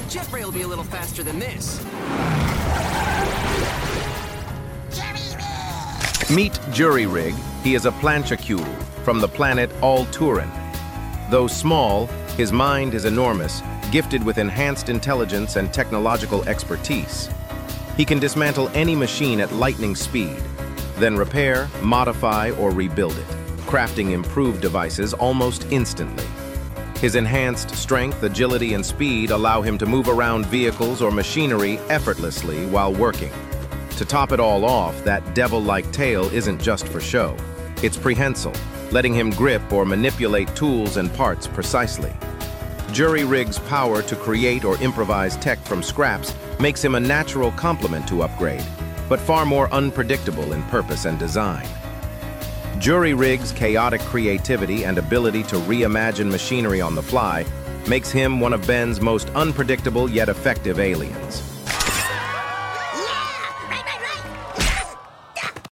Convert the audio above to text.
Jetray will be a little faster than this. Meet Jury-Rig. He is a planchicule from the planet Alturan. Though small, his mind is enormous, gifted with enhanced intelligence and technological expertise. He can dismantle any machine at lightning speed, then repair, modify, or rebuild it, crafting improved devices almost instantly. His enhanced strength, agility, and speed allow him to move around vehicles or machinery effortlessly while working. To top it all off, that devil-like tail isn't just for show. It's prehensile, letting him grip or manipulate tools and parts precisely. Jury-Rig's power to create or improvise tech from scraps makes him a natural complement to Upgrade, but far more unpredictable in purpose and design. Jury-Rig's chaotic creativity and ability to reimagine machinery on the fly makes him one of Ben's most unpredictable yet effective aliens.